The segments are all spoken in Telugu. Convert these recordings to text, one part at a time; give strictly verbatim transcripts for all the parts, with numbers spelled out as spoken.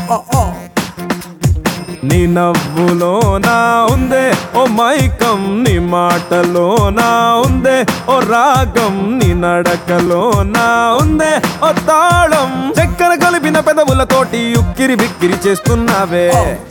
నీ నవ్వులోనా ఉందే ఓ మైకం, నీ మాటలోనా ఉందే ఓ రాగం, నీ నడకలోనా ఉందే ఓ తాళం. చక్కెర కలిపిన పెదవులతోటి ఉక్కిరి బిక్కిరి చేస్తున్నావే.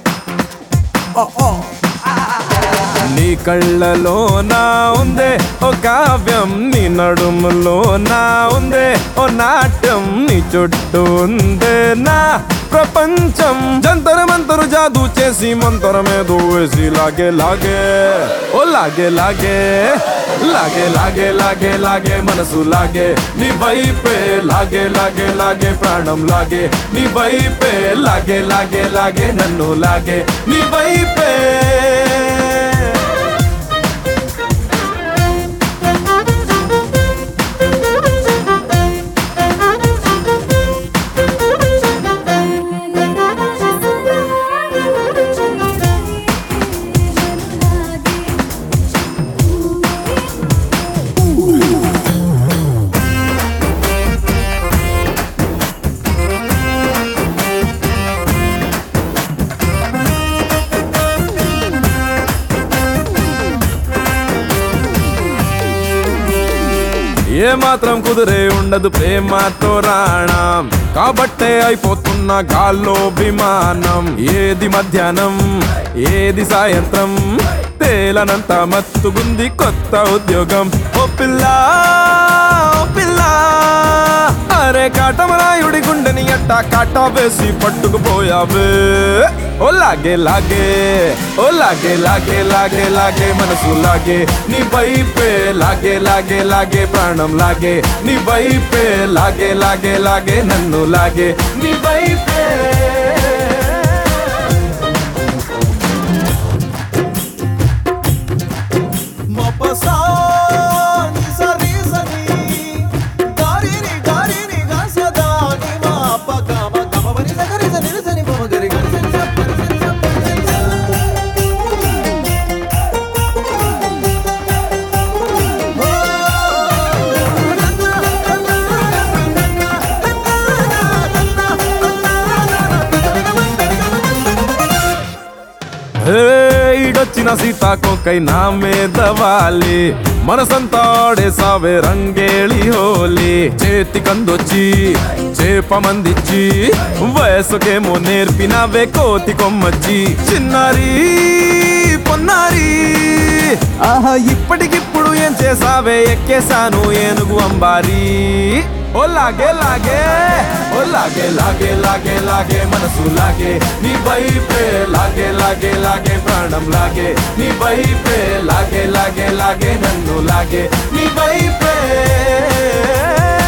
నీ కళ్ళలోనా ఉందే ఓ కావ్యం, నీ నడుములోనా ఉందే ఓ నాట్యం, నీ చుట్టూ ఉందే నా ప్రపంచం. జంతర మంతరు జాదూ చేసి మంతరమేదో వేసి లాగే లాగే ఓ లాగే లాగే లాగే లాగే లాగే లాగే మనసు లాగే నీ వైపే లాగే లాగే లాగే ప్రాణం లాగే నీ వైపే లాగే లాగే లాగే నన్ను లాగే నీ వైపే. ఏ మాత్రం కుదిరే ఉండదు ప్రేమతో రాణం, కాబట్టే అయిపోతున్న గాల్లో విమానం. ఏది మధ్యాహ్నం ఏది సాయంత్రం తేలనంత మత్తుగుంది కొత్త ఉద్యోగం. ఓ పిల్లా ఓ పిల్లా అరే కాటమరాయుడి గుండెని అట్టా కాటా వేసి పట్టుకుపోయావే. ఓ లాగే లాగే ఓ లాగే లాగే లాగే లాగే మనసు లాగే నీ వైపే లాగే లాగే లాగే ప్రాణం లాగే నీ వైపే లాగే లాగే లాగే నన్ను లాగే నీ వైపే. ఈడొచ్చిన సీతాకోకై నా మీద వాలి, మనసంతా ఆడేసావే రంగేళి హోలీ. చేతి కందొచ్చి చేప మందిచ్చి వయసుకేమో నేర్పినవే కోతి కొమ్మచ్చి. చిన్నారి పొన్నారి ఆహా ఇప్పటికిప్పుడు ఏం చేసావే ఎక్కేసాను ఏనుగు అంబారి. ఓ లాగే లాగే ఓ లాగే లాగే లాగే లాగే మనసు లాగే నీ వైపే లాగే లాగే లాగే ప్రాణం లాగే నీ వైపే లాగే లాగే లాగే నన్ను లాగే నీ వైపే.